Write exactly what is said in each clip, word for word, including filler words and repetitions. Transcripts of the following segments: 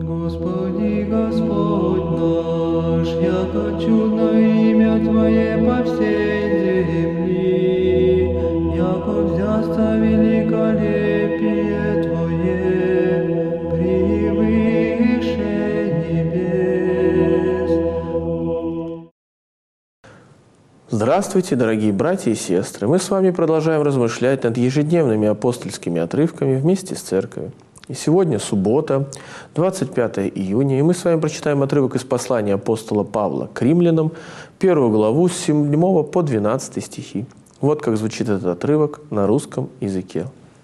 Господи, Господь наш, яко чудно имя Твое по всей земли, яко взясться великолепие Твое превыше небес. Здравствуйте, дорогие братья и сестры! Мы с вами продолжаем размышлять над ежедневными апостольскими отрывками вместе с Церковью. И сегодня суббота, двадцать пятое июня, и мы с вами прочитаем отрывок из послания апостола Павла к римлянам, первую главу с седьмого по двенадцатый стихи. Вот как звучит этот отрывок на русском языке.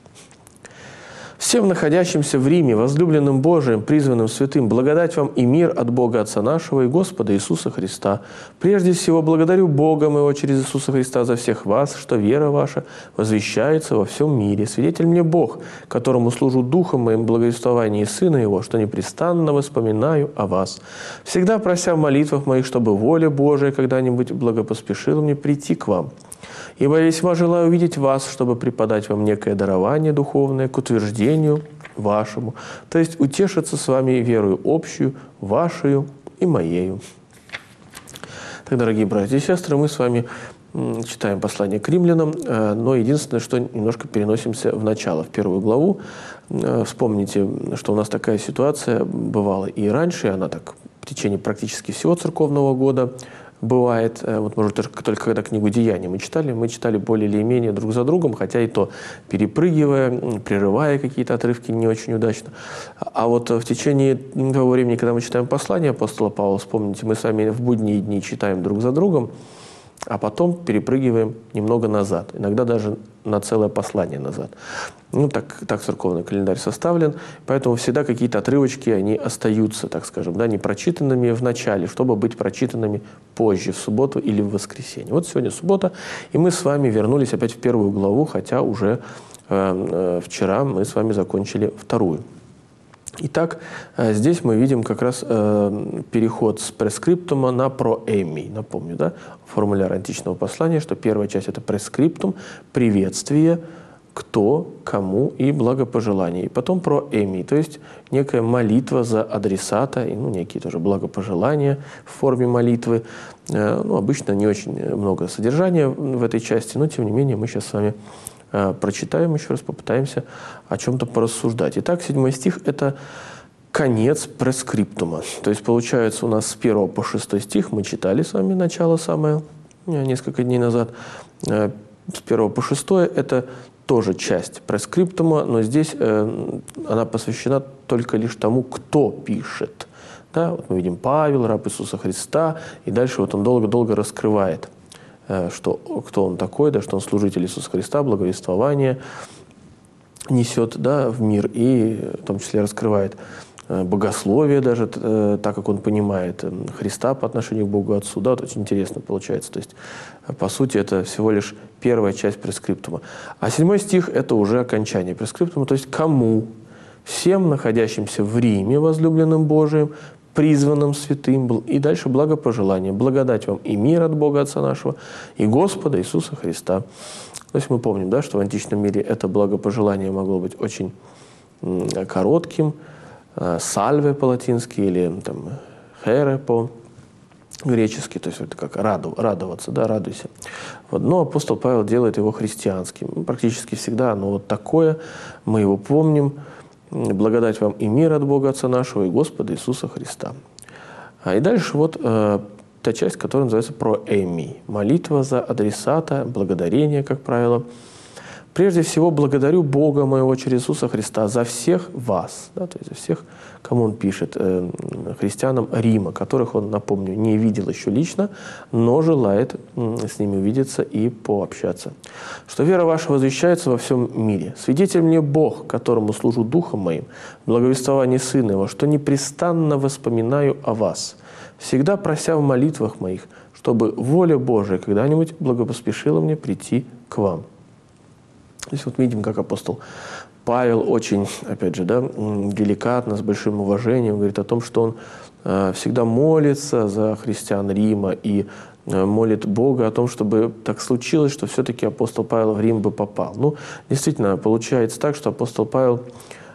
«Всем находящимся в Риме, возлюбленным Божиим, призванным святым, благодать вам и мир от Бога Отца нашего и Господа Иисуса Христа. Прежде всего, благодарю Бога моего через Иисуса Христа за всех вас, что вера ваша возвещается во всем мире. Свидетель мне Бог, которому служу Духом моим в благовествовании Сына Его, что непрестанно воспоминаю о вас, всегда прося в молитвах моих, чтобы воля Божия когда-нибудь благопоспешила мне прийти к вам. Ибо я весьма желаю увидеть вас, чтобы преподать вам некое дарование духовное к утверждению вашему, то есть утешиться с вами верою общую, вашею и моею». Так, дорогие братья и сестры, мы с вами читаем послание к римлянам, но единственное, что немножко переносимся в начало, в первую главу. Вспомните, что у нас такая ситуация бывала и раньше, и она так в течение практически всего церковного года бывает. Вот, может, только, только когда книгу «Деяния» мы читали, мы читали более или менее друг за другом, хотя и то перепрыгивая, прерывая какие-то отрывки не очень удачно. А вот в течение того времени, когда мы читаем послание апостола Павла, вспомните, мы с вами в будние дни читаем друг за другом, а потом перепрыгиваем немного назад, иногда даже на целое послание назад. Ну, так, так церковный календарь составлен, поэтому всегда какие-то отрывочки, они остаются, так скажем, да, не прочитанными в начале, чтобы быть прочитанными позже, в субботу или в воскресенье. Вот сегодня суббота, и мы с вами вернулись опять в первую главу, хотя уже э, э, вчера мы с вами закончили вторую. Итак, здесь мы видим как раз э, переход с прескриптума на проэмий. Напомню, да, формуляр античного послания, что первая часть – это прескриптум, приветствие, кто, кому и благопожелание. И потом проэмий, то есть некая молитва за адресата, и, ну, некие тоже благопожелания в форме молитвы. Э, ну, обычно не очень много содержания в этой части, но тем не менее мы сейчас с вами прочитаем еще раз, попытаемся о чем-то порассуждать. Итак, седьмой стих – это конец прескриптума. То есть, получается, у нас с первого по шестой стих мы читали с вами начало самое, несколько дней назад. С первого по шестой – это тоже часть прескриптума, но здесь она посвящена только лишь тому, кто пишет. Да, вот мы видим Павел, раб Иисуса Христа, и дальше вот он долго-долго раскрывает, что, кто он такой, да, что он служитель Иисуса Христа, благовествование несет, да, в мир, и в том числе раскрывает богословие даже, так как он понимает Христа по отношению к Богу Отцу. Да, вот очень интересно получается. То есть, по сути, это всего лишь первая часть прескриптума. А седьмой стих – это уже окончание прескриптума, то есть кому? Всем находящимся в Риме, возлюбленным Божиим, призванным святым был. И дальше благопожелание. Благодать вам и мир от Бога Отца нашего и Господа Иисуса Христа. То есть мы помним, да, что в античном мире это благопожелание могло быть очень коротким, сальве по-латински или там, хере по-гречески, то есть это как радоваться, да, радуйся. Вот. Но апостол Павел делает его христианским. Практически всегда оно вот такое, мы его помним. Благодать вам и мир от Бога Отца нашего и Господа Иисуса Христа. И дальше вот э, та часть, которая называется проэмий. Молитва за адресата, благодарение, как правило. Прежде всего, благодарю Бога моего через Иисуса Христа за всех вас, да, то есть за всех, кому он пишет, э, христианам Рима, которых он, напомню, не видел еще лично, но желает э, с ними увидеться и пообщаться. Что вера ваша возвещается во всем мире. Свидетель мне Бог, которому служу Духом моим, в благовествовании Сына Его, что непрестанно воспоминаю о вас, всегда прося в молитвах моих, чтобы воля Божия когда-нибудь благопоспешила мне прийти к вам. Здесь вот видим, как апостол Павел очень, опять же, да, деликатно, с большим уважением говорит о том, что он э, всегда молится за христиан Рима и э, молит Бога о том, чтобы так случилось, что все-таки апостол Павел в Рим бы попал. Ну, действительно, получается так, что апостол Павел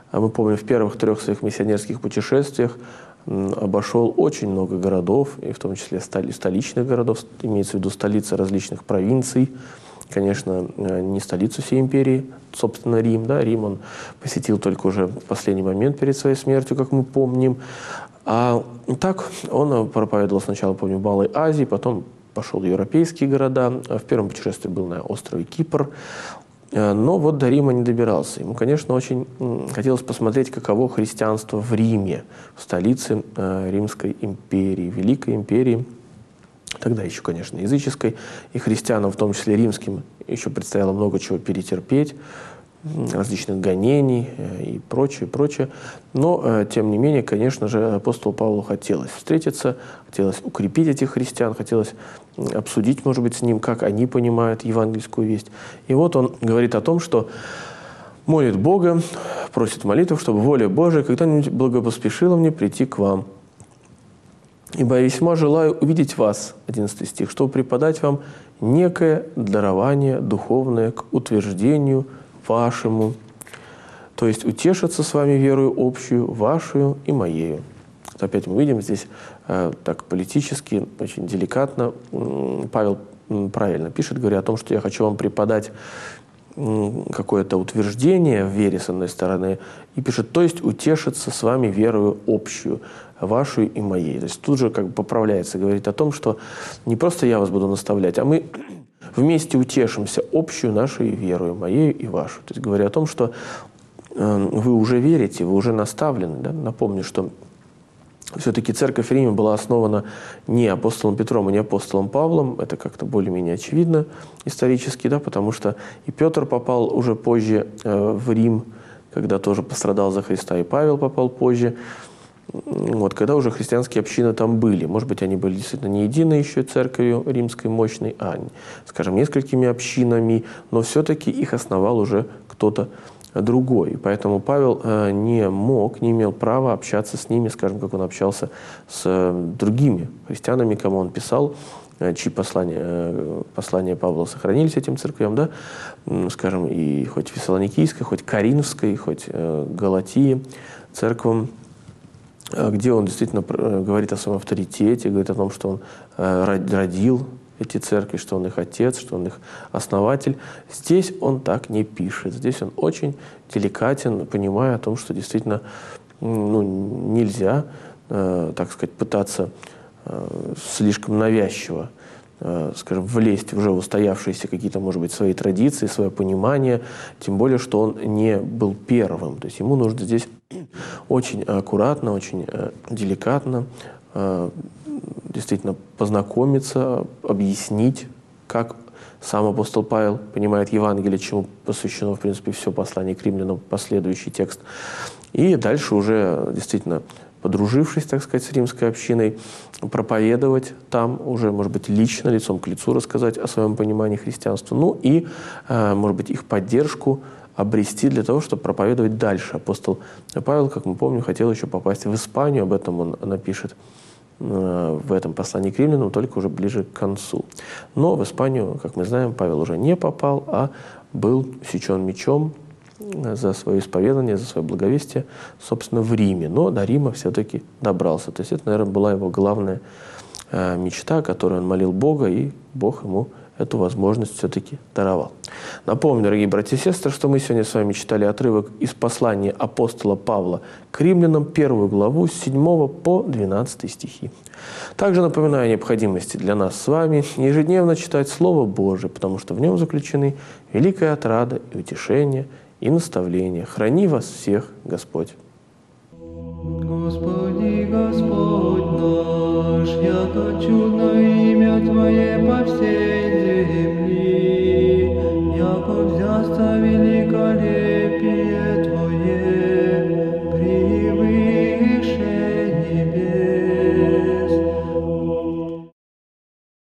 Мы помним, в первых трех своих миссионерских путешествиях обошел очень много городов, и в том числе столичных городов, имеется в виду столицы различных провинций. Конечно, не столицу всей империи, собственно, Рим. Да? Рим он посетил только уже в последний момент перед своей смертью, как мы помним. А так он проповедовал сначала, помню, в Малой Азии, потом пошел в европейские города. В первом путешествии был на острове Кипр. Но вот до Рима не добирался. Ему, конечно, очень хотелось посмотреть, каково христианство в Риме, в столице Римской империи, Великой империи. Тогда еще, конечно, языческой, и христианам, в том числе римским, еще предстояло много чего перетерпеть, различных гонений и прочее, прочее. Но, тем не менее, конечно же, апостолу Павлу хотелось встретиться, хотелось укрепить этих христиан, хотелось обсудить, может быть, с ним, как они понимают евангельскую весть. И вот он говорит о том, что молит Бога, просит молитву, чтобы воля Божия когда-нибудь благопоспешила мне прийти к вам. «Ибо я весьма желаю увидеть вас», одиннадцатый стих, «чтобы преподать вам некое дарование духовное к утверждению вашему, то есть утешиться с вами верою общую, вашу и моею». Опять мы видим здесь э, так политически, очень деликатно, э, Павел э, правильно пишет, говоря о том, что я хочу вам преподать э, какое-то утверждение в вере, с одной стороны, и пишет, то есть утешиться с вами верою общую, вашу и моей. То есть тут же как бы поправляется, говорит о том, что не просто я вас буду наставлять, а мы вместе утешимся общую нашей верою, моей и вашу. То есть говоря о том, что э, вы уже верите, вы уже наставлены. Да? Напомню, что все-таки церковь в Риме была основана не апостолом Петром и не апостолом Павлом. Это как-то более-менее очевидно исторически, да? Потому что и Петр попал уже позже э, в Рим, когда тоже пострадал за Христа, и Павел попал позже. Вот, когда уже христианские общины там были. Может быть, они были действительно не единой еще церковью римской мощной, а, скажем, несколькими общинами, но все-таки их основал уже кто-то другой. И поэтому Павел э, не мог, не имел права общаться с ними, скажем, как он общался с э, другими христианами, кому он писал, э, чьи послания, э, послания Павла сохранились этим церквям, да, э, скажем, и хоть Фессалоникийской, хоть Коринфской, хоть э, Галатии церквам, где он действительно говорит о своем авторитете, говорит о том, что он родил эти церкви, что он их отец, что он их основатель. Здесь он так не пишет. Здесь он очень деликатен, понимая о том, что действительно ну, нельзя, так сказать, пытаться слишком навязчиво, скажем, влезть в уже устоявшиеся какие-то, может быть, свои традиции, свое понимание, тем более, что он не был первым. То есть ему нужно здесь очень аккуратно, очень деликатно действительно познакомиться, объяснить, как сам апостол Павел понимает Евангелие, чему посвящено, в принципе, все послание к римлянам, последующий текст. И дальше уже действительно, подружившись, так сказать, с римской общиной, проповедовать там уже, может быть, лично, лицом к лицу рассказать о своем понимании христианства. Ну и, может быть, их поддержку обрести для того, чтобы проповедовать дальше. Апостол Павел, как мы помним, хотел еще попасть в Испанию, об этом он напишет в этом послании к римлянам, только уже ближе к концу. Но в Испанию, как мы знаем, Павел уже не попал, а был сечен мечом за свое исповедание, за свое благовестие, собственно, в Риме. Но до Рима все-таки добрался. То есть это, наверное, была его главная э, мечта, о которой он молил Бога, и Бог ему эту возможность все-таки даровал. Напомню, дорогие братья и сестры, что мы сегодня с вами читали отрывок из послания апостола Павла к римлянам, первую главу, с седьмого по двенадцатый стихи. Также напоминаю о необходимости для нас с вами ежедневно читать Слово Божие, потому что в нем заключены великая отрада и утешение, и наставление. Храни вас всех Господь. Господи, Господь наш, яко чудно